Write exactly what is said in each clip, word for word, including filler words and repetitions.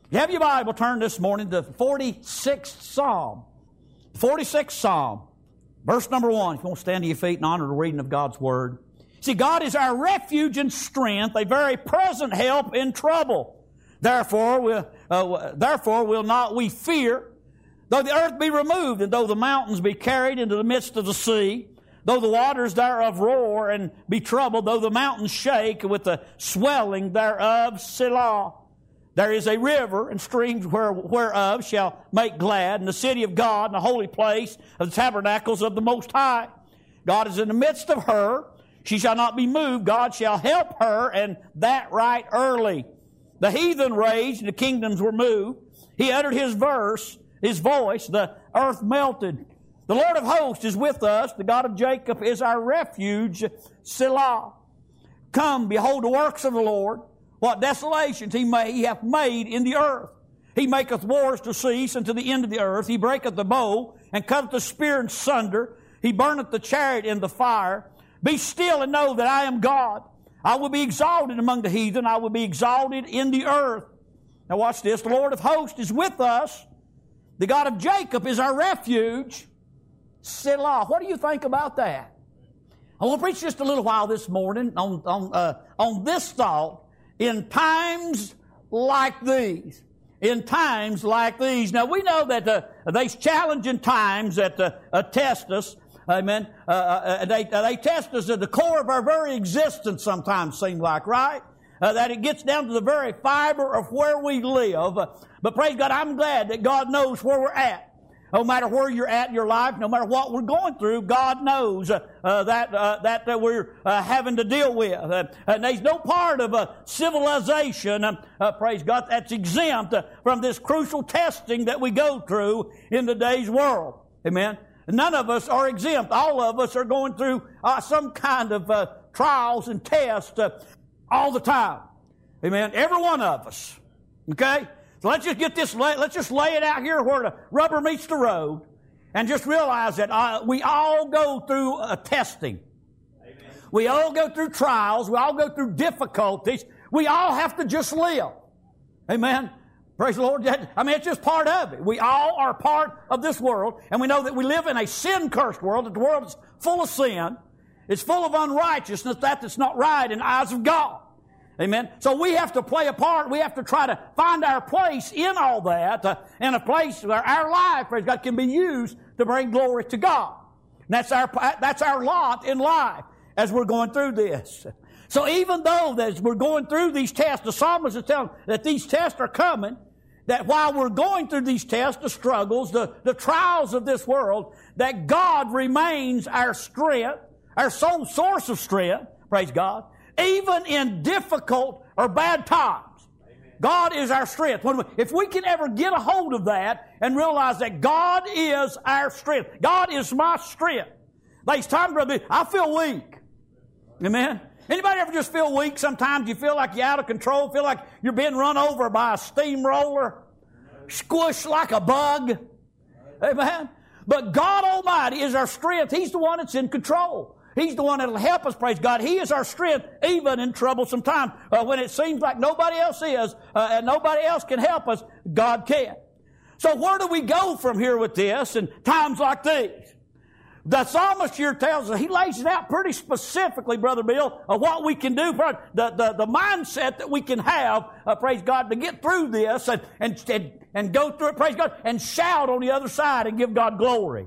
You have your Bible, turn this morning to the forty-sixth Psalm. forty-sixth Psalm, verse number one. If you want to stand to your feet and honor the reading of God's Word. See, God is our refuge and strength, a very present help in trouble. Therefore, we'll, uh, therefore will not we fear, though the earth be removed, and though the mountains be carried into the midst of the sea, though the waters thereof roar and be troubled, though the mountains shake with the swelling thereof, Selah. There is a river and streams where, whereof shall make glad, in the city of God, in the holy place of the tabernacles of the Most High. God is in the midst of her. She shall not be moved. God shall help her, and that right early. The heathen raged, and the kingdoms were moved. He uttered his verse, his voice, the earth melted. The Lord of hosts is with us. The God of Jacob is our refuge, Selah. Come, behold the works of the Lord. What desolations he, may, he hath made in the earth. He maketh wars to cease unto the end of the earth. He breaketh the bow, and cutteth the spear in sunder. He burneth the chariot in the fire. Be still and know that I am God. I will be exalted among the heathen. I will be exalted in the earth. Now watch this. The Lord of hosts is with us. The God of Jacob is our refuge. Selah. What do you think about that? I want to preach just a little while this morning on, on, uh, on this thought. In times like these. In times like these. Now we know that uh, these challenging times that uh, uh, test us. Amen. Uh, uh, they, uh, they test us at the core of our very existence sometimes, seem like, right? Uh, that it gets down to the very fiber of where we live. Uh, but praise God, I'm glad that God knows where we're at. No matter where you're at in your life, no matter what we're going through, God knows uh, uh, that, uh, that that we're uh, having to deal with. Uh, and there's no part of a civilization, uh, uh, praise God, that's exempt uh, from this crucial testing that we go through in today's world. Amen. None of us are exempt. All of us are going through uh, some kind of uh, trials and tests uh, all the time. Amen. Every one of us. Okay? So let's just get this, let's just lay it out here where the rubber meets the road and just realize that uh, we all go through a testing. Amen. We all go through trials. We all go through difficulties. We all have to just live. Amen. Praise the Lord. I mean, it's just part of it. We all are part of this world, and we know that we live in a sin-cursed world, that the world is full of sin. It's full of unrighteousness, that that's not right in the eyes of God. Amen. So we have to play a part. We have to try to find our place in all that, uh, in a place where our life, praise God, can be used to bring glory to God. And that's our that's our lot in life as we're going through this. So even though as we're going through these tests, the psalmist is telling that these tests are coming, that while we're going through these tests, the struggles, the, the trials of this world, that God remains our strength, our sole source of strength, praise God, even in difficult or bad times. Amen. God is our strength. When we, if we can ever get a hold of that and realize that God is our strength. God is my strength. There's times, brother, I feel weak. Amen? Anybody ever just feel weak? Sometimes you feel like you're out of control, feel like you're being run over by a steamroller, squished like a bug. Amen? But God Almighty is our strength. He's the one that's in control. He's the one that will help us, praise God. He is our strength even in troublesome times. Uh, when it seems like nobody else is uh, and nobody else can help us, God can. So where do we go from here with this in times like these? The psalmist here tells us, he lays it out pretty specifically, Brother Bill, of what we can do, the, the, the mindset that we can have, uh, praise God, to get through this and, and, and, and go through it, praise God, and shout on the other side and give God glory.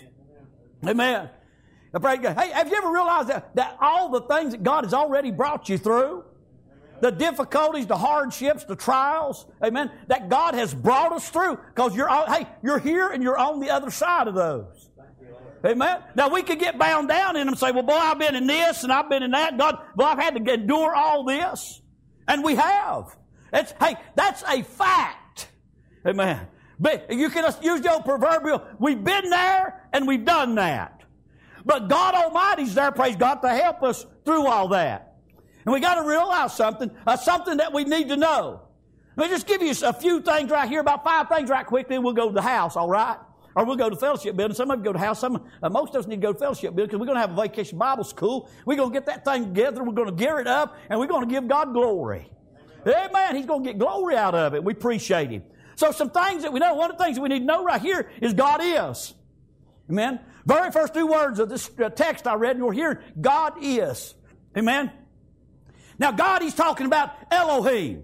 Amen. Hey, have you ever realized that, that all the things that God has already brought you through, the difficulties, the hardships, the trials, amen, that God has brought us through, because you're, hey, you're here and you're on the other side of those. Amen. Now we could get bound down in them and say, well, boy, I've been in this and I've been in that. God, well, I've had to endure all this. And we have. It's, hey, that's a fact. Amen. But you can use the old proverbial, we've been there and we've done that. But God Almighty's there, praise God, to help us through all that. And we got to realize something, uh, something that we need to know. Let me just give you a few things right here, about five things right quickly, and we'll go to the house, all right? Or we'll go to fellowship building. Some of you go to house. Some, uh, most of us need to go to fellowship building because we're going to have a vacation Bible school. We're going to get that thing together. We're going to gear it up, and we're going to give God glory. Amen. He's going to get glory out of it. We appreciate Him. So some things that we know, one of the things that we need to know right here is God is. Amen. Very first two words of this text I read, and you'll hear God is. Amen. Now God, He's talking about Elohim.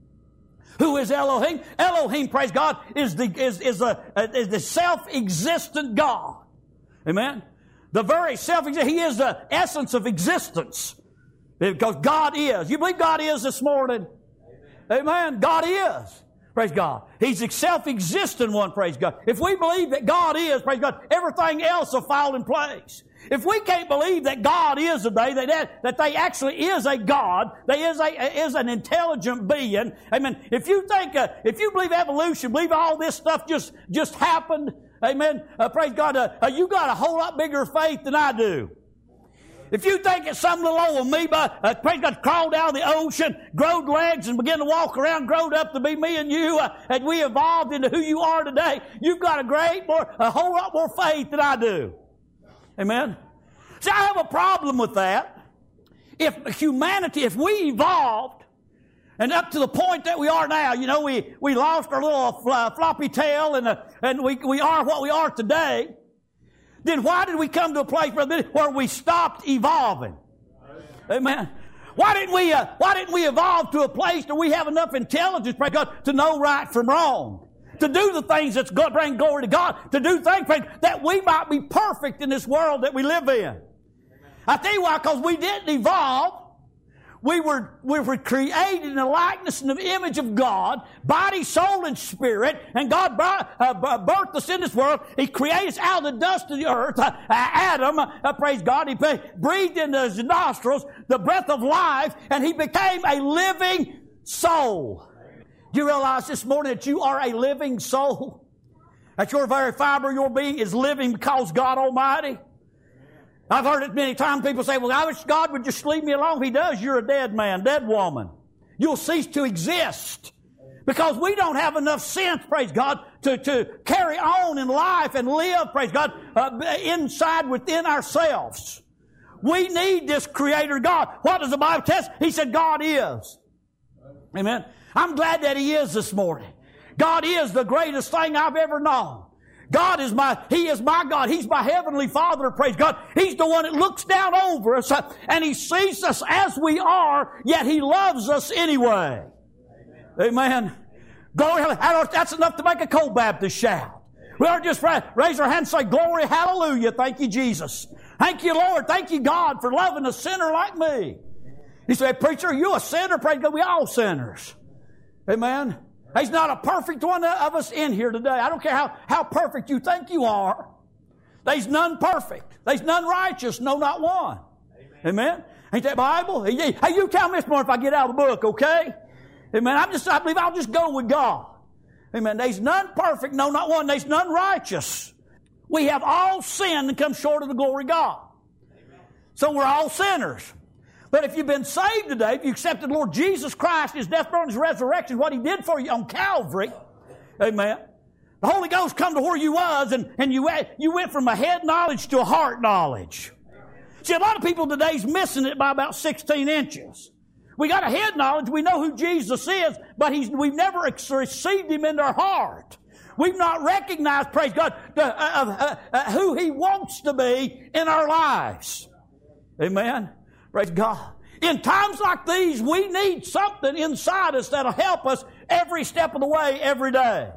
Who is Elohim? Elohim, praise God, is the, is, is a, is the self-existent God. Amen. The very self-existent, He is the essence of existence. Because God is. You believe God is this morning? Amen. Amen. God is. Praise God. He's the self-existent one, praise God. If we believe that God is, praise God, everything else will fall in place. If we can't believe that God is today, that, that they actually is a God, there is a is an intelligent being. Amen. If you think, uh, if you believe evolution, believe all this stuff just just happened. Amen. Uh, praise God. Uh, uh, you got a whole lot bigger faith than I do. If you think it's some little old amoeba, uh, praise God, crawled out of the ocean, growed legs and began to walk around, growed up to be me and you, uh, and we evolved into who you are today, you've got a great more, a whole lot more faith than I do. Amen? See, I have a problem with that. If humanity, if we evolved, and up to the point that we are now, you know, we, we lost our little uh, floppy tail and, uh, and we, we are what we are today, then why did we come to a place where we stopped evolving? Amen. Why didn't we, uh, why didn't we evolve to a place where we have enough intelligence, praise God, to know right from wrong? To do the things that's going to bring glory to God. To do things that we might be perfect in this world that we live in. I tell you why, because we didn't evolve. We were, we were created in the likeness and the image of God, body, soul, and spirit, and God brought, uh, birthed us in this world. He created us out of the dust of the earth. Uh, Adam, uh, praise God, He breathed into his nostrils the breath of life, and he became a living soul. Do you realize this morning that you are a living soul? That your very fiber of your being is living because God Almighty? I've heard it many times. People say, well, I wish God would just leave me alone. If He does, you're a dead man, dead woman. You'll cease to exist. Because we don't have enough sense, praise God, to, to carry on in life and live, praise God, uh, inside within ourselves. We need this Creator God. What does the Bible tell us? He said God is. Amen. I'm glad that He is this morning. God is the greatest thing I've ever known. God is my, He is my God. He's my Heavenly Father, praise God. He's the one that looks down over us uh, and He sees us as we are, yet He loves us anyway. Amen. Amen. Glory, that's enough to make a cold Baptist shout. We ought to just raise our hands and say, glory, hallelujah, thank you, Jesus. Thank you, Lord. Thank you, God, for loving a sinner like me. You say, preacher, are you a sinner? Praise God, we all sinners. Amen. There's not a perfect one of us in here today. I don't care how, how perfect you think you are. There's none perfect. There's none righteous. No, not one. Amen. Amen? Ain't that Bible? Hey, you tell me this morning if I get out of the book, okay? Amen. I'm just, I believe I'll just go with God. Amen. There's none perfect. No, not one. There's none righteous. We have all sinned and come short of the glory of God. Amen. So we're all sinners. But if you've been saved today, if you accepted Lord Jesus Christ, His death, burial, and His resurrection, what He did for you on Calvary, amen, the Holy Ghost come to where you was, and, and you, you went from a head knowledge to a heart knowledge. See, a lot of people today's missing it by about sixteen inches. We got a head knowledge, we know who Jesus is, but he's, we've never received Him into our heart. We've not recognized, praise God, the, uh, uh, uh, who He wants to be in our lives. Amen. Praise God. In times like these, we need something inside us that'll help us every step of the way, every day.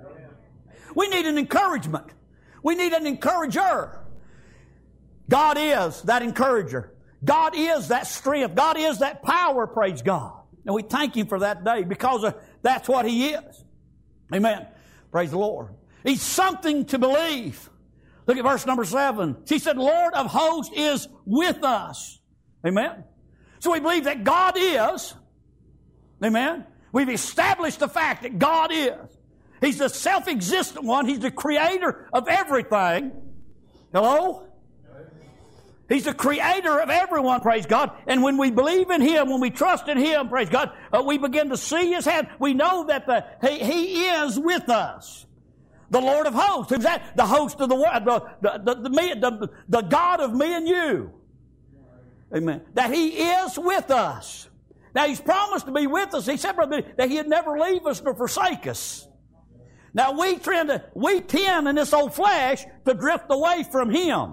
We need an encouragement. We need an encourager. God is that encourager. God is that strength. God is that power, praise God. And we thank Him for that day because of, that's what He is. Amen. Praise the Lord. He's something to believe. Look at verse number seven. She said, Lord of hosts is with us. Amen. So we believe that God is. Amen. We've established the fact that God is. He's the self-existent one. He's the creator of everything. Hello? He's the creator of everyone, praise God. And when we believe in Him, when we trust in Him, praise God, uh, we begin to see His hand. We know that the, he, he is with us. The Lord of hosts. Who's that? The host of the world. The, the, the, the, me, the, the God of me and you. Amen. That He is with us. Now, He's promised to be with us. He said, brother, that He'd never leave us nor forsake us. Now, we tend to, we tend in this old flesh to drift away from Him.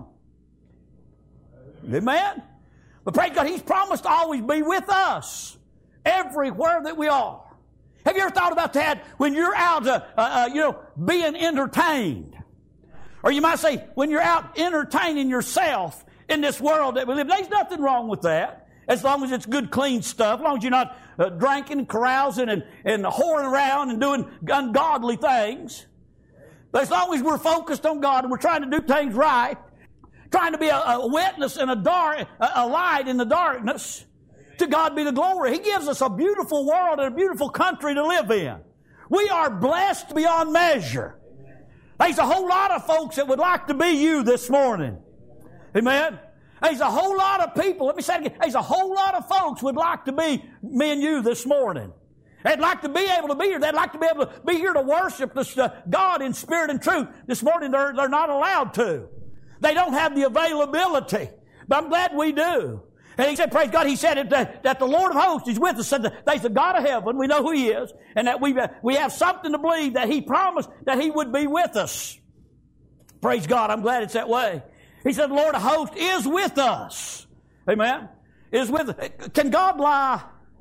Amen? But praise God, He's promised to always be with us everywhere that we are. Have you ever thought about that when you're out, uh, uh, you know, being entertained? Or you might say, when you're out entertaining yourself in this world that we live. There's nothing wrong with that, as long as it's good, clean stuff, as long as you're not uh, drinking, carousing, and, and whoring around and doing ungodly things. But as long as we're focused on God and we're trying to do things right, trying to be a, a witness and a, dark, a, a light in the darkness, to God be the glory. He gives us a beautiful world and a beautiful country to live in. We are blessed beyond measure. There's a whole lot of folks that would like to be you this morning. Amen? There's a whole lot of people, let me say it again, there's a whole lot of folks would like to be me and you this morning. They'd like to be able to be here. They'd like to be able to be here to worship this, uh, God in spirit and truth. This morning they're, they're not allowed to. They don't have the availability. But I'm glad we do. And he said, praise God, he said it, that, that the Lord of hosts is with us. Said that there's the God of heaven. We know who He is. And that we we have something to believe that He promised that He would be with us. Praise God. I'm glad it's that way. He said the Lord of hosts is with us. Amen. Is with us. Can God lie?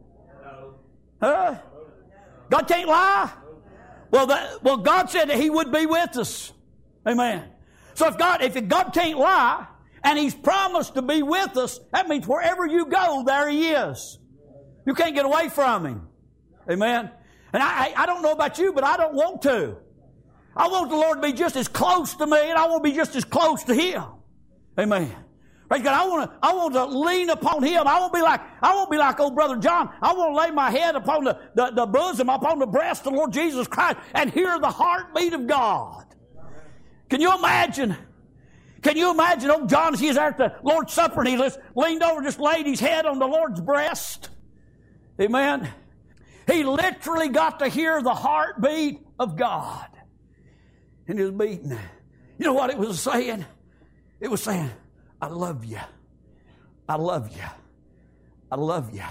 Huh? God can't lie? Well, that, well, God said that He would be with us. Amen. So if God, if God can't lie, and He's promised to be with us, that means wherever you go, there He is. You can't get away from Him. Amen? And I, I don't know about you, but I don't want to. I want the Lord to be just as close to me, and I want to be just as close to Him. Amen. Praise God. I want to, I want to lean upon Him. I won't be like, I won't be like old Brother John. I want to lay my head upon the, the, the bosom, upon the breast of the Lord Jesus Christ, and hear the heartbeat of God. Can you imagine? Can you imagine old John as he was there at the Lord's Supper and he just leaned over and just laid his head on the Lord's breast? Amen. He literally got to hear the heartbeat of God. And it was beating. You know what it was saying? It was saying, I love you. I love you. I love you.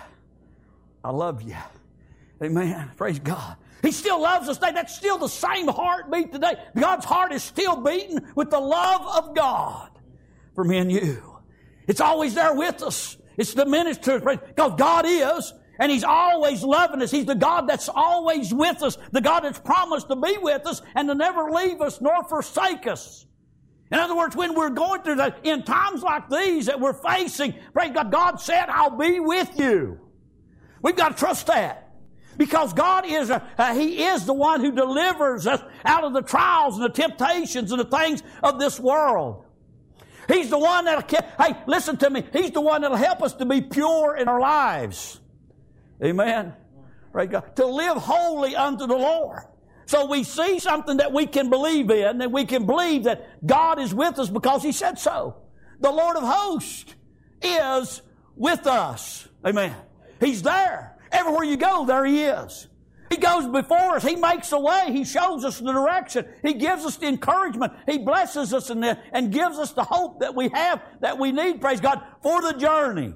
I love you. Amen. Praise God. He still loves us today. That's still the same heartbeat today. God's heart is still beating with the love of God for me and you. It's always there with us. It's diminished to us because God is, and He's always loving us. He's the God that's always with us, the God that's promised to be with us and to never leave us nor forsake us. In other words, when we're going through that, in times like these that we're facing, praise God, God said, I'll be with you. We've got to trust that. Because God is, a, uh, He is the one who delivers us out of the trials and the temptations and the things of this world. He's the one that'll, hey, listen to me, He's the one that'll help us to be pure in our lives. Amen. Praise God. To live holy unto the Lord. So we see something that we can believe in, and we can believe that God is with us because He said so. The Lord of hosts is with us. Amen. He's there. Everywhere you go, there He is. He goes before us. He makes a way. He shows us the direction. He gives us the encouragement. He blesses us in the, and gives us the hope that we have, that we need, praise God, for the journey.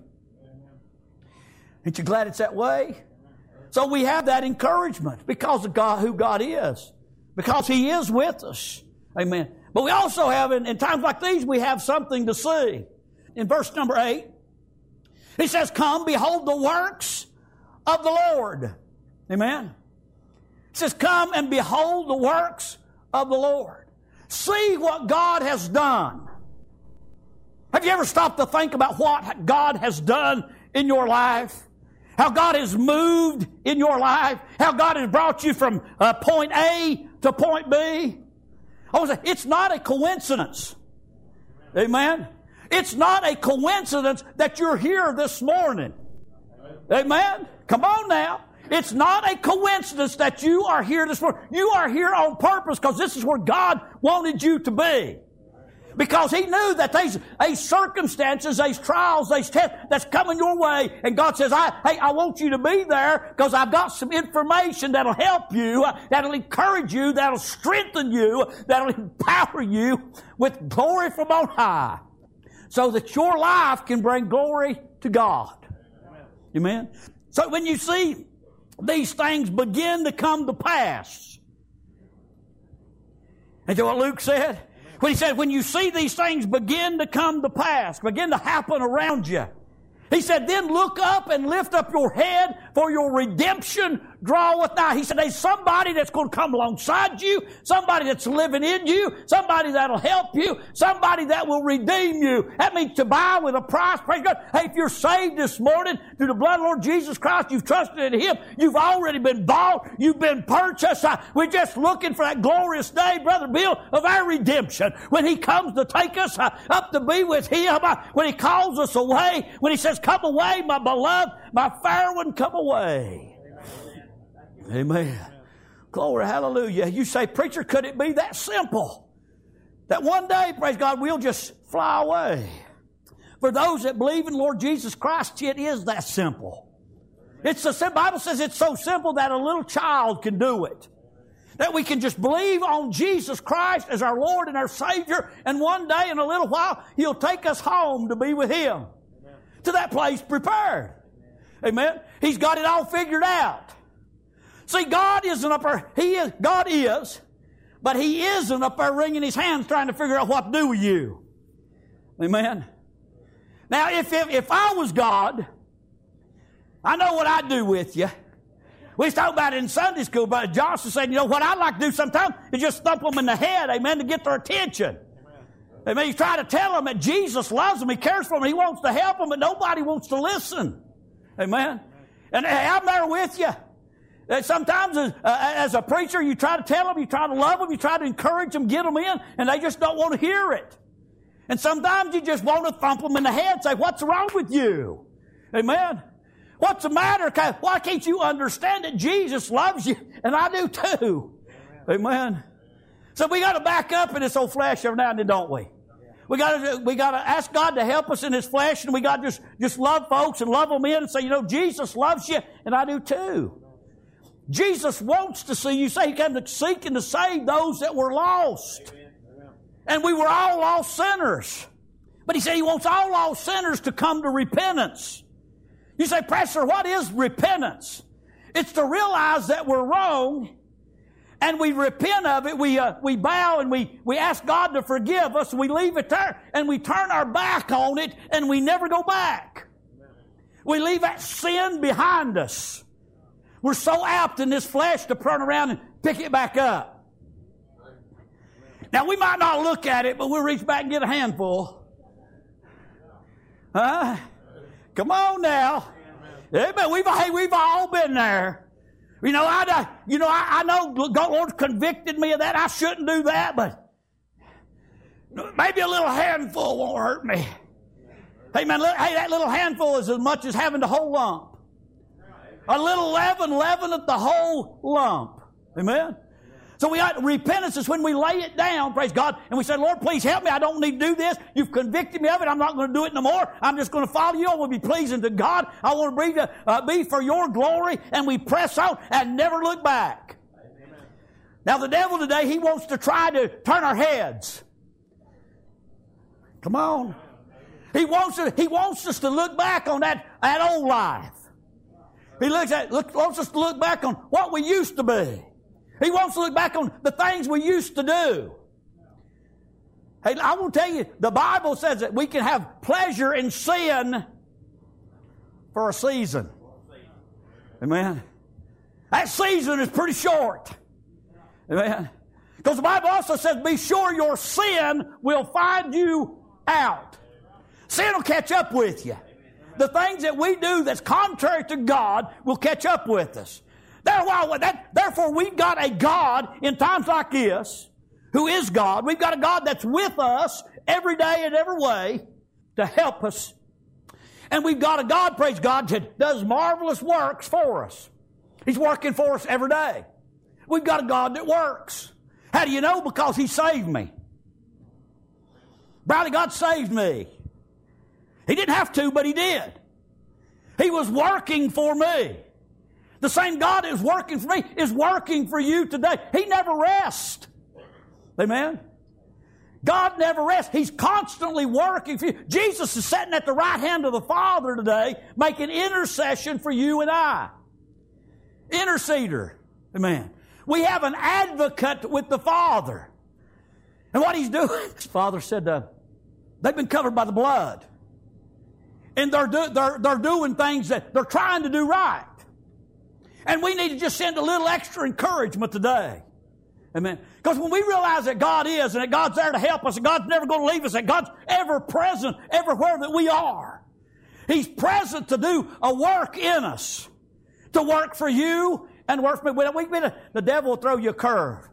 Ain't you glad it's that way? So we have that encouragement because of God, who God is. Because He is with us. Amen. But we also have, in, in times like these, we have something to see. In verse number eight, He says, come, behold the works of the Lord. Amen. It says, come and behold the works of the Lord. See what God has done. Have you ever stopped to think about what God has done in your life? How God has moved in your life? How God has brought you from uh, point A to point B? I was say, it's not a coincidence. Amen. It's not a coincidence that you're here this morning. Amen. Come on now. It's not a coincidence that you are here this morning. You are here on purpose because this is where God wanted you to be. Because He knew that there's, there's circumstances, there's trials, there's tests that's coming your way. And God says, I, hey, I want you to be there because I've got some information that'll help you, that'll encourage you, that'll strengthen you, that'll empower you with glory from on high. So that your life can bring glory to God. Amen. So when you see these things begin to come to pass, and you know what Luke said? When he said, when you see these things begin to come to pass, begin to happen around you, he said, then look up and lift up your head, for your redemption draweth nigh. He said, there's somebody that's going to come alongside you, somebody that's living in you, somebody that'll help you, somebody that will redeem you. That means to buy with a price. Praise God. Hey, if you're saved this morning through the blood of the Lord Jesus Christ, you've trusted in Him, you've already been bought, you've been purchased. Uh, we're just looking for that glorious day, Brother Bill, of our redemption. When He comes to take us uh, up to be with Him, uh, when He calls us away, when He says, come away, my beloved, my fair one, come away. Amen. Amen. Glory, hallelujah. You say, preacher, could it be that simple? That one day, praise God, we'll just fly away. For those that believe in Lord Jesus Christ, it is that simple. It's the Bible says it's so simple that a little child can do it. That we can just believe on Jesus Christ as our Lord and our Savior, and one day in a little while, He'll take us home to be with Him. Amen. To that place prepared. Amen. He's got it all figured out. See, God isn't up there, He is, God is, but He isn't up there wringing His hands trying to figure out what to do with you. Amen. Now, if, if, if I was God, I know what I'd do with you. We was talking about it in Sunday school, but Johnson said, you know, what I'd like to do sometimes is just thump them in the head, amen, to get their attention. Amen. Amen. He's trying to tell them that Jesus loves them, He cares for them, He wants to help them, but nobody wants to listen. Amen. And I'm there with you. Sometimes as, uh, as a preacher, you try to tell them, you try to love them, you try to encourage them, get them in, and they just don't want to hear it. And sometimes you just want to thump them in the head and say, what's wrong with you? Amen. What's the matter? Why can't you understand that Jesus loves you? And I do too. Amen. Amen. So we got to back up in this old flesh every now and then, don't we? We got to we got to ask God to help us in His flesh, and we got to just, just love folks and love them in and say, you know, Jesus loves you, and I do too. Jesus wants to see you. Say He came to seek and to save those that were lost. Amen. And we were all lost sinners. But He said He wants all lost sinners to come to repentance. You say, Pastor, what is repentance? It's to realize that we're wrong, and we repent of it. We uh, we bow and we, we ask God to forgive us. We leave it there, and we turn our back on it, and we never go back. Amen. We leave that sin behind us. We're so apt in this flesh to turn around and pick it back up. Now, we might not look at it, but we'll reach back and get a handful. Huh? Come on now. Amen. We've, hey, we've all been there. You know, I, you know, I, I know the Lord convicted me of that. I shouldn't do that, but maybe a little handful won't hurt me. Hey, man, look, hey, that little handful is as much as having the whole lump. A little leaven leaveneth the whole lump. Amen? So we got repentance is when we lay it down, praise God, and we say, Lord, please help me. I don't need to do this. You've convicted me of it. I'm not going to do it no more. I'm just going to follow you. I want to be pleasing to God. I want to be, to, uh, be for your glory, and we press on and never look back. Amen. Now, the devil today, he wants to try to turn our heads. Come on. He wants, to, he wants us to look back on that, that old life. He looks at, look, wants us to look back on what we used to be. He wants to look back on the things we used to do. Hey, I will tell you, the Bible says that we can have pleasure in sin for a season. Amen. That season is pretty short. Amen. Because the Bible also says, be sure your sin will find you out. Sin will catch up with you. The things that we do that's contrary to God will catch up with us. Therefore, we've got a God in times like this who is God. We've got a God that's with us every day in every way to help us. And we've got a God, praise God, that does marvelous works for us. He's working for us every day. We've got a God that works. How do you know? Because He saved me. Brother, God saved me. He didn't have to, but He did. He was working for me. The same God that is working for me is working for you today. He never rests. Amen? God never rests. He's constantly working for you. Jesus is sitting at the right hand of the Father today, making intercession for you and I. Interceder. Amen. We have an advocate with the Father. And what He's doing, His Father said, uh, they've been covered by the blood. And they're, do, they're, they're doing things that they're trying to do right. And we need to just send a little extra encouragement today. Amen. Because when we realize that God is and that God's there to help us and God's never going to leave us, that God's ever present everywhere that we are. He's present to do a work in us. To work for you and work for me. We, we, the devil will throw you a curve.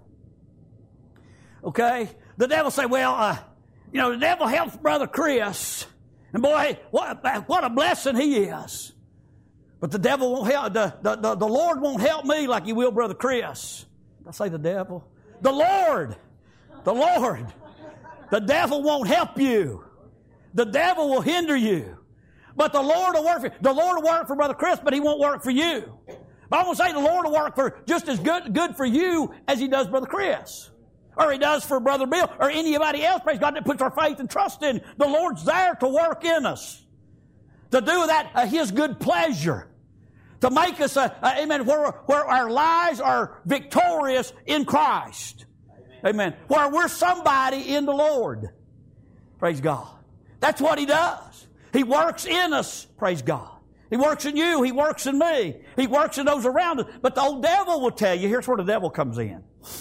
Okay? The devil will say, well, uh, you know, the devil helps Brother Chris. And boy, what, what a blessing he is. But the devil won't help, the, the, the, the Lord won't help me like He will Brother Chris. Did I say the devil? The Lord. The Lord. The devil won't help you. The devil will hinder you. But the Lord will work for you. The Lord will work for Brother Chris, but He won't work for you. But I'm going to say the Lord will work for just as good, good for you as He does Brother Chris. Or He does for Brother Bill. Or anybody else, praise God, that puts our faith and trust in. The Lord's there to work in us. To do that, uh, His good pleasure. To make us, uh, uh, amen, where, where our lives are victorious in Christ. Amen. Amen. Where we're somebody in the Lord. Praise God. That's what He does. He works in us. Praise God. He works in you. He works in me. He works in those around us. But the old devil will tell you, here's where the devil comes in.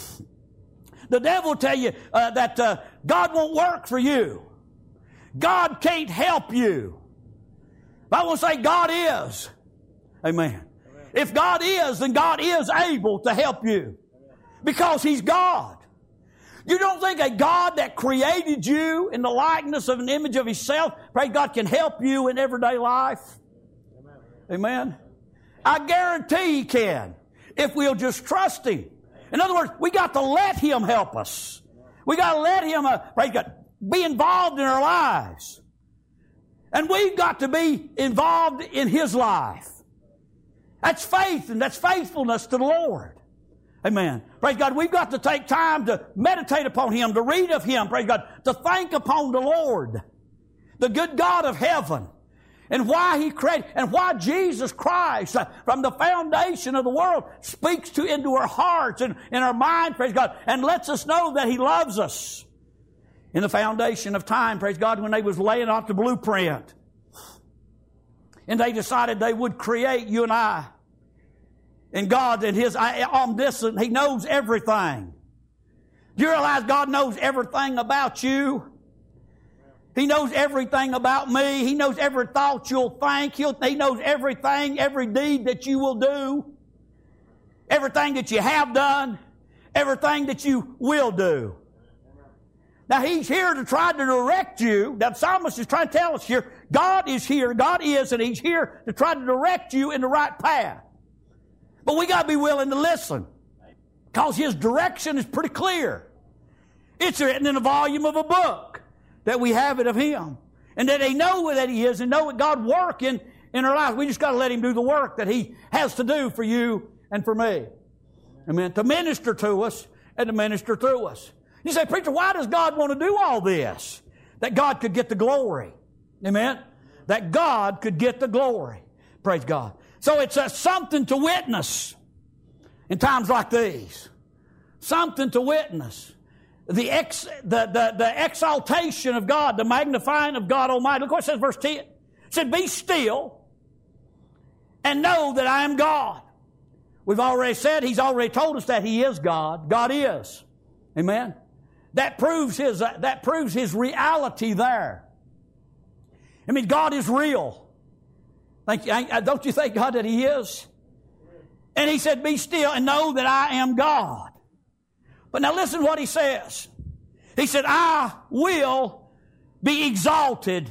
The devil will tell you uh, that uh, God won't work for you. God can't help you. But I will say God is. Amen. Amen. If God is, then God is able to help you. Because He's God. You don't think a God that created you in the likeness of an image of Himself, pray God, can help you in everyday life? Amen. Amen. I guarantee He can. If we'll just trust Him. In other words, we got to let Him help us. We got to let Him, uh, pray God, be involved in our lives. And we've got to be involved in His life. That's faith and that's faithfulness to the Lord. Amen. Praise God. We've got to take time to meditate upon Him, to read of Him, praise God, to think upon the Lord, the good God of heaven, and why He created, and why Jesus Christ, uh, from the foundation of the world, speaks to into our hearts and in our mind, praise God, and lets us know that He loves us. In the foundation of time, praise God, when they was laying out the blueprint, and they decided they would create you and I. And God, in His omniscient, He knows everything. Do you realize God knows everything about you? He knows everything about me. He knows every thought you'll think. He'll, he knows everything, every deed that you will do. Everything that you have done. Everything that you will do. Now, He's here to try to direct you. That psalmist is trying to tell us here, God is here, God is, and He's here to try to direct you in the right path. But we got to be willing to listen. Because His direction is pretty clear. It's written in the volume of a book that we have it of Him. And that they know that He is and know that God working in our lives. We just got to let Him do the work that He has to do for you and for me. Amen. To minister to us and to minister through us. You say, preacher, why does God want to do all this? That God could get the glory. Amen? That God could get the glory. Praise God. So it's uh, something to witness in times like these. Something to witness. The, ex, the, the, the exaltation of God, the magnifying of God Almighty. Look what it says, verse ten. It said, be still and know that I am God. We've already said, He's already told us that He is God. God is. Amen? That proves His, uh, that proves His reality there. I mean, God is real. Thank you. Don't you think, God, that He is? And He said, be still and know that I am God. But now listen to what He says. He said, I will be exalted.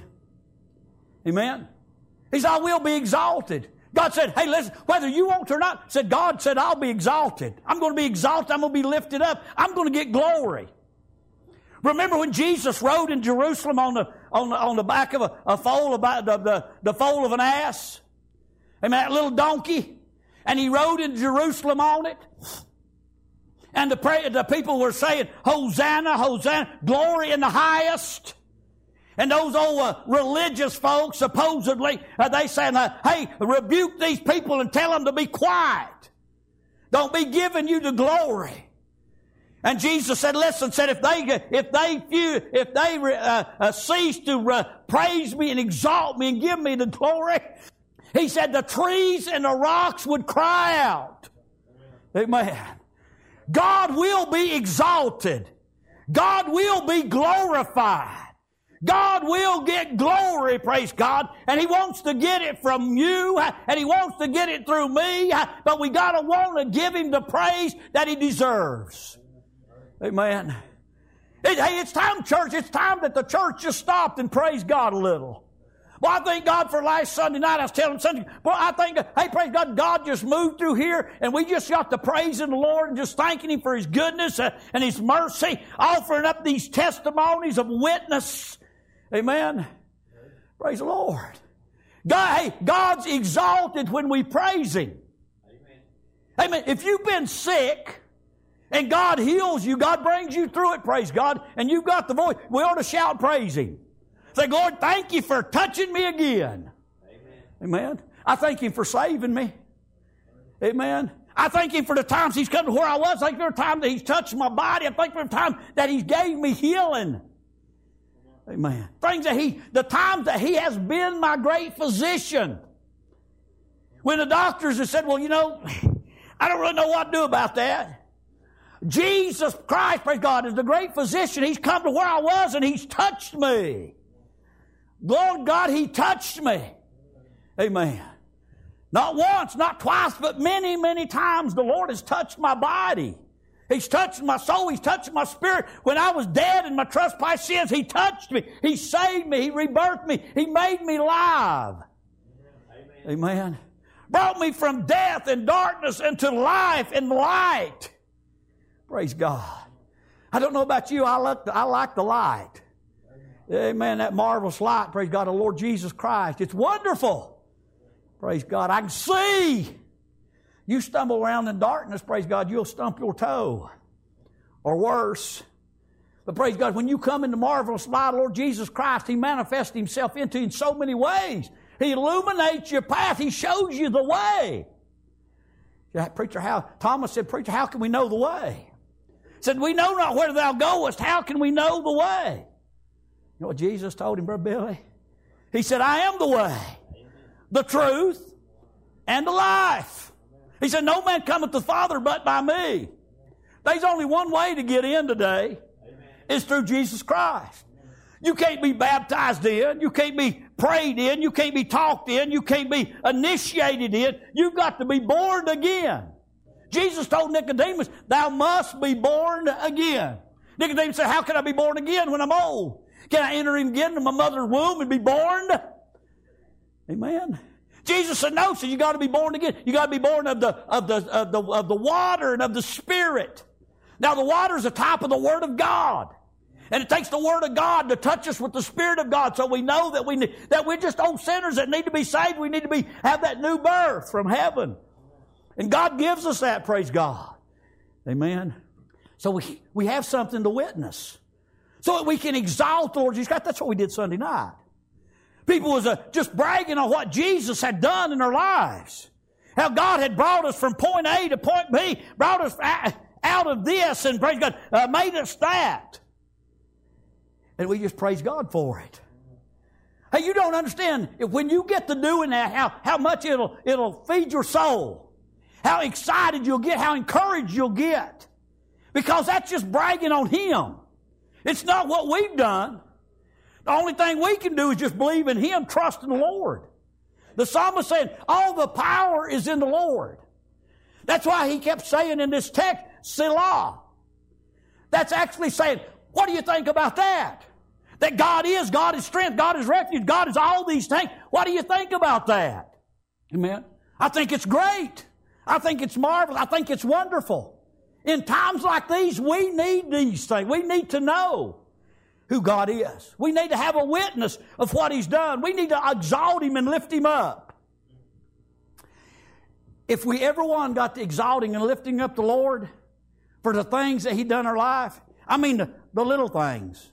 Amen? He said, I will be exalted. God said, hey, listen, whether you want to or not, said God said, I'll be exalted. I'm going to be exalted. I'm going to be lifted up. I'm going to get glory. Remember when Jesus rode in Jerusalem on the on the, on the back of a, a foal, about the, the, the foal of an ass? Amen, that little donkey. And He rode in Jerusalem on it. And the, pray, the people were saying, Hosanna, Hosanna, glory in the highest. And those old uh, religious folks, supposedly, uh, they saying, uh, hey, rebuke these people and tell them to be quiet. Don't be giving you the glory. And Jesus said, listen, said if they if they if they uh, uh, cease to uh, praise me and exalt me and give me the glory, he said the trees and the rocks would cry out. Amen. God will be exalted. God will be glorified. God will get glory, praise God, and He wants to get it from you, and He wants to get it through me, but we got to want to give Him the praise that He deserves. Amen. It, hey, it's time, church, it's time that the church just stopped and praised God a little. Well, I thank God for last Sunday night. I was telling Sunday, well, I think, hey, praise God, God just moved through here, and we just got to praising the Lord and just thanking Him for His goodness uh, and His mercy, offering up these testimonies of witness. Amen. Praise the Lord. God, hey, God's exalted when we praise Him. Amen. Amen. If you've been sick and God heals you, God brings you through it, praise God, and you've got the voice, we ought to shout praise Him. Say, Lord, thank you for touching me again. Amen. Amen. I thank Him for saving me. Amen. I thank Him for the times He's come to where I was. I thank Him for the time that He's touched my body. I thank Him for the time that He gave me healing. Amen. Things that He, the times that He has been my great physician. When the doctors have said, well, you know, I don't really know what to do about that. Jesus Christ, praise God, is the great physician. He's come to where I was and He's touched me. Lord God, He touched me. Amen. Not once, not twice, but many, many times the Lord has touched my body. He's touched my soul. He's touched my spirit. When I was dead in my trespass sins, He touched me. He saved me. He rebirthed me. He made me alive. Amen. Amen. Brought me from death and darkness into life and light. Praise God. I don't know about you. I like the, I like the light. Amen. That marvelous light. Praise God. The Lord Jesus Christ. It's wonderful. Praise God. I can see. You stumble around in darkness, praise God, you'll stump your toe. Or worse. But praise God, when you come in the marvelous light of Lord Jesus Christ, He manifests Himself into you in so many ways. He illuminates your path. He shows you the way. Yeah, preacher, how, Thomas said, preacher, how can we know the way? He said, we know not where thou goest. How can we know the way? You know what Jesus told him, Brother Billy? He said, I am the way, the truth, and the life. He said, no man cometh to the Father but by me. There's only one way to get in today. Amen. It's through Jesus Christ. Amen. You can't be baptized in. You can't be prayed in. You can't be talked in. You can't be initiated in. You've got to be born again. Jesus told Nicodemus, thou must be born again. Nicodemus said, how can I be born again when I'm old? Can I enter again into my mother's womb and be born? Amen. Jesus said, no, so you got to be born again. You got to be born of the, of the, of the, of the water and of the Spirit. Now the water is a type of the Word of God. And it takes the Word of God to touch us with the Spirit of God. So we know that we need, that we're just old sinners that need to be saved. We need to be, have that new birth from heaven. And God gives us that, praise God. Amen. So we, we have something to witness. So that we can exalt the Lord Jesus Christ. That's what we did Sunday night. People was uh, just bragging on what Jesus had done in their lives. How God had brought us from point A to point B, brought us out of this and, praise God, uh, made us that. And we just praise God for it. Hey, you don't understand, when you get to doing that, how, how much it'll, it'll feed your soul. How excited you'll get, how encouraged you'll get. Because that's just bragging on Him. It's not what we've done. The only thing we can do is just believe in Him, trust in the Lord. The psalmist said, all the power is in the Lord. That's why he kept saying in this text, Selah. That's actually saying, what do you think about that? That God is, God is strength, God is refuge, God is all these things. What do you think about that? Amen. I think it's great. I think it's marvelous. I think it's wonderful. In times like these, we need these things. We need to know who God is. We need to have a witness of what He's done. We need to exalt Him and lift Him up. If we ever one got to exalting and lifting up the Lord, for the things that He done in our life? I mean, the, the little things.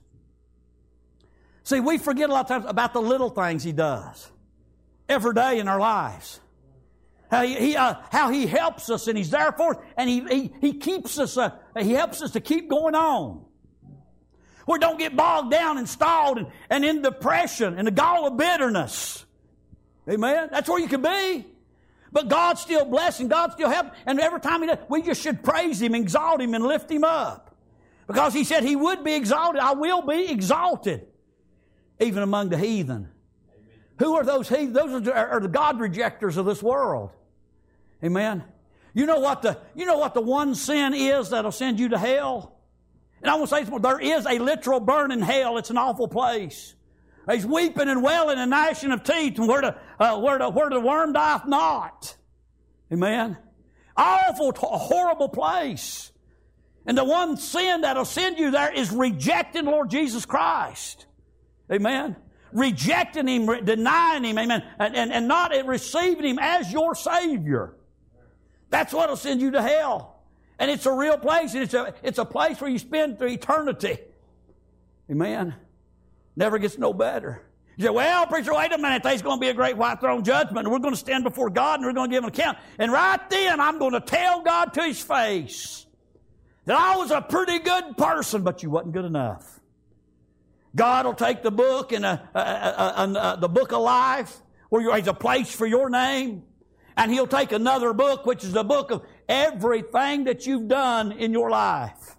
See, we forget a lot of times about the little things He does every day in our lives. How He, he uh, how He helps us and He's there for us, and He He, he keeps us. Uh, he helps us to keep going on. We don't get bogged down and stalled and, and in depression and the gall of bitterness. Amen. That's where you can be. But God's still blessing. God still helping. And every time He does, we just should praise Him, exalt Him, and lift Him up. Because He said He would be exalted. I will be exalted. Even among the heathen. Amen. Who are those heathen? Those are, are the God rejectors of this world. Amen. You know what the, you know what the one sin is that'll send you to hell? And I want to say this, there is a literal burning hell. It's an awful place. There's weeping and wailing and gnashing of teeth, and where the, uh, where the, where the worm dieth not. Amen. Awful, horrible place. And the one sin that'll send you there is rejecting Lord Jesus Christ. Amen. Rejecting Him, denying Him, amen, and, and, and not receiving Him as your Savior. That's what'll send you to hell. And it's a real place, and it's a, it's a place where you spend through eternity. Amen. Never gets no better. You say, well, preacher, wait a minute. There's going to be a great white throne judgment, and we're going to stand before God, and we're going to give an account. And right then, I'm going to tell God to His face that I was a pretty good person, but you wasn't good enough. God will take the book and a, a, a, a, a, the book of life, where there's a place for your name, and He'll take another book, which is the book of everything that you've done in your life.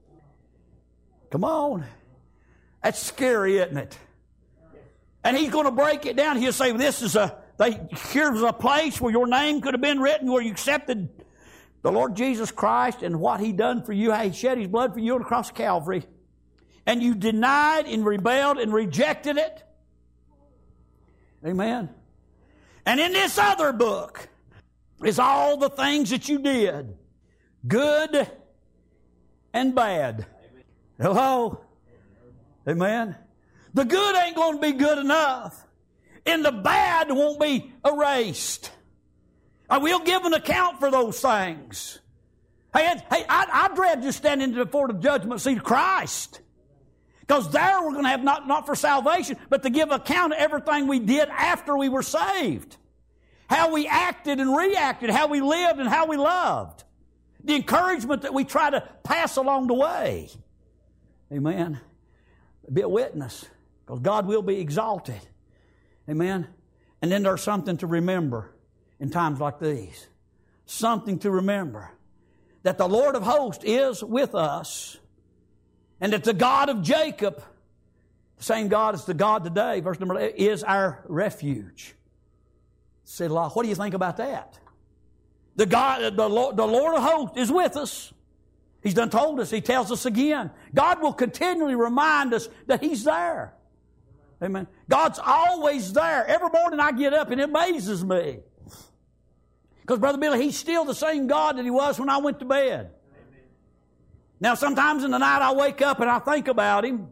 Come on. That's scary, isn't it? And He's going to break it down. He'll say, this is a, they, here's a place where your name could have been written, where you accepted the Lord Jesus Christ and what He done for you, how He shed His blood for you on the cross of Calvary. And you denied and rebelled and rejected it. Amen. And in this other book is all the things that you did, good and bad. Hello? Amen. The good ain't going to be good enough, and the bad won't be erased. I will give an account for those things. Hey, hey, I, I dread just standing before the judgment seat of Christ. Because there we're going to have not, not for salvation, but to give account of everything we did after we were saved. How we acted and reacted, how we lived and how we loved. The encouragement that we try to pass along the way. Amen. Be a witness, because God will be exalted. Amen. And then there's something to remember in times like these. Something to remember. That the Lord of hosts is with us. And that the God of Jacob, the same God as the God today, verse number eight, is our refuge. Selah. What do you think about that? The God, the Lord, the Lord of hosts is with us. He's done told us. He tells us again. God will continually remind us that He's there. Amen. God's always there. Every morning I get up and it amazes me. Because, Brother Billy, He's still the same God that He was when I went to bed. Amen. Now, sometimes in the night I wake up and I think about Him.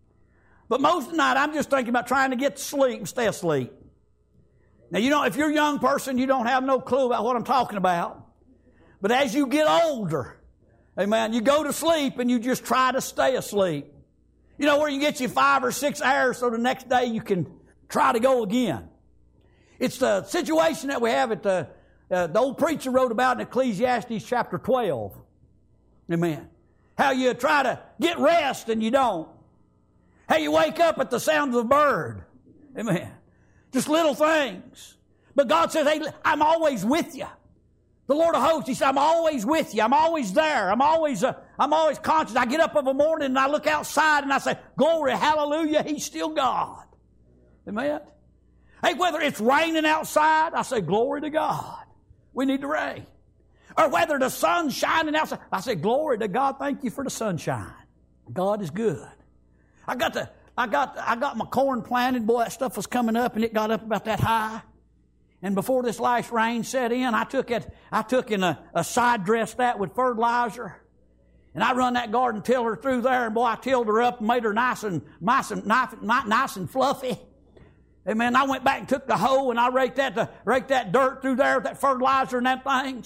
But most of the night I'm just thinking about trying to get to sleep and stay asleep. Now, you know, if you're a young person, you don't have no clue about what I'm talking about. But as you get older, amen, you go to sleep and you just try to stay asleep. You know, where you get you five or six hours so the next day you can try to go again. It's the situation that we have at the, uh, the old preacher wrote about in Ecclesiastes chapter twelve. Amen. How you try to get rest and you don't. How you wake up at the sound of a bird. Amen. Just little things. But God says, hey, I'm always with you. The Lord of hosts, He said, I'm always with you. I'm always there. I'm always, uh, I'm always conscious. I get up of a morning and I look outside and I say, glory, hallelujah, He's still God. Amen. Hey, whether it's raining outside, I say, glory to God. We need the rain. Or whether the sun's shining outside, I say, glory to God. Thank you for the sunshine. God is good. I got the, I got, I got my corn planted. Boy, that stuff was coming up and it got up about that high. And before this last rain set in, I took it, I took in a, a side dress that with fertilizer. And I run that garden tiller through there, and boy, I tilled her up and made her nice and nice and nice and fluffy. Amen. I went back and took the hoe and I raked that, the, raked that dirt through there with that fertilizer and that things.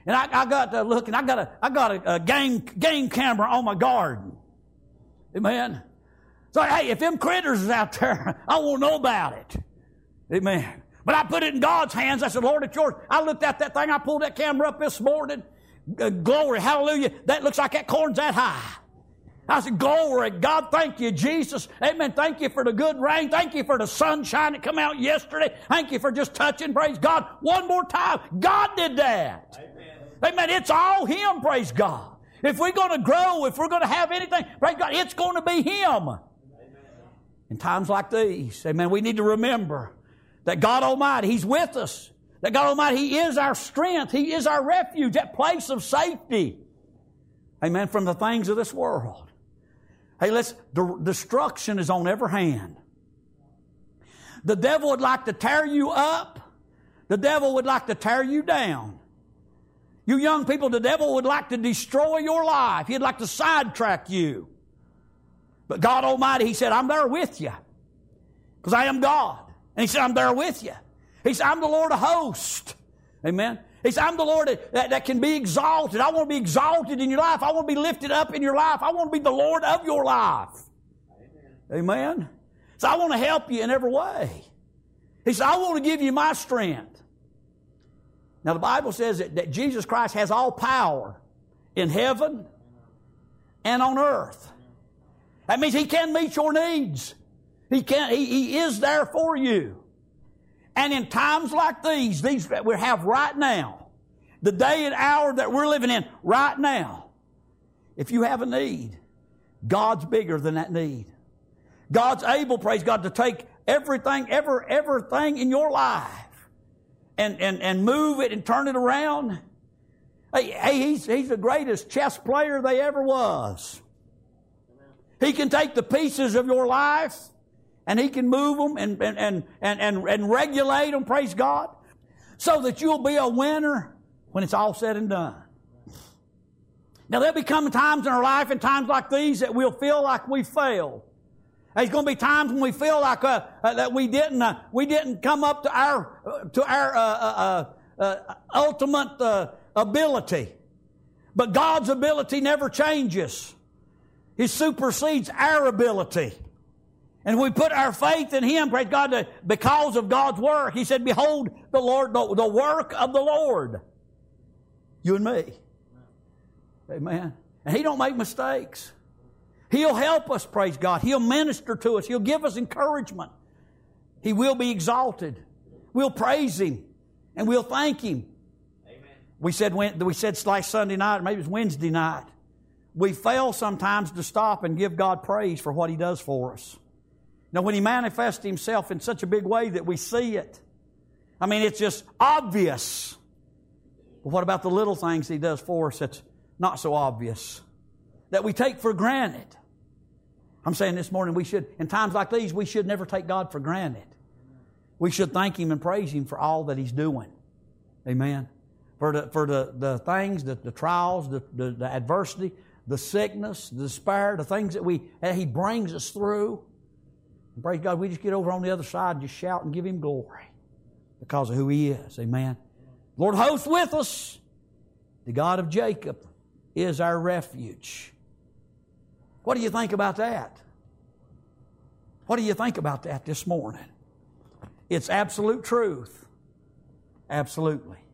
And I, I got to look, and I got a, I got a, a game, game camera on my garden. Amen. So, hey, if them critters is out there, I won't know about it. Amen. But I put it in God's hands. I said, Lord, it's yours. I looked at that thing. I pulled that camera up this morning. Uh, glory, hallelujah. That looks like that corn's that high. I said, glory, God, thank you, Jesus. Amen. Thank you for the good rain. Thank you for the sunshine that come out yesterday. Thank you for just touching. Praise God. One more time. God did that. Amen. Amen. It's all Him, praise God. If we're going to grow, if we're going to have anything, praise God, it's going to be Him. Amen. In times like these, amen, we need to remember that God Almighty, He's with us. That God Almighty, He is our strength. He is our refuge, that place of safety. Amen. From the things of this world. Hey, let's, the destruction is on every hand. The devil would like to tear you up. The devil would like to tear you down. You young people, the devil would like to destroy your life. He'd like to sidetrack you. But God Almighty, He said, I'm there with you. Because I am God. And He said, I'm there with you. He said, I'm the Lord of hosts. Amen. He said, I'm the Lord that, that, that can be exalted. I want to be exalted in your life. I want to be lifted up in your life. I want to be the Lord of your life. Amen. Amen. So I want to help you in every way. He said, I want to give you my strength. Now the Bible says that, that Jesus Christ has all power in heaven and on earth. That means He can meet your needs. He can. He, he is there for you. And in times like these, these that we have right now, the day and hour that we're living in right now, if you have a need, God's bigger than that need. God's able, praise God, to take everything, ever, everything in your life and, and, and move it and turn it around. Hey, hey he's, he's the greatest chess player they ever was. He can take the pieces of your life and He can move them and, and, and, and, and, and regulate them, praise God, so that you'll be a winner when it's all said and done. Now, there'll be coming times in our life and times like these that we'll feel like we failed. There's going to be times when we feel like uh, uh, that we didn't uh, we didn't come up to our uh, to our uh, uh, uh, ultimate uh, ability. But God's ability never changes. He supersedes our ability. And we put our faith in Him, praise God, that because of God's work. He said, behold the Lord, the, the work of the Lord. You and me. Amen. And He don't make mistakes. He'll help us, praise God. He'll minister to us. He'll give us encouragement. He will be exalted. We'll praise Him. And we'll thank Him. Amen. We said, we said last Sunday night, or maybe it was Wednesday night, we fail sometimes to stop and give God praise for what He does for us. Now, when He manifests Himself in such a big way that we see it, I mean, it's just obvious. But what about the little things He does for us that's not so obvious, that we take for granted? I'm saying this morning, we should, in times like these, we should never take God for granted. We should thank Him and praise Him for all that He's doing. Amen. For the, for the, the things, the, the trials, the, the, the adversity, the sickness, the despair, the things that we that He brings us through. And praise God, we just get over on the other side and just shout and give Him glory because of who He is. Amen. Lord hosts with us. The God of Jacob is our refuge. What do you think about that? What do you think about that this morning? It's absolute truth. Absolutely.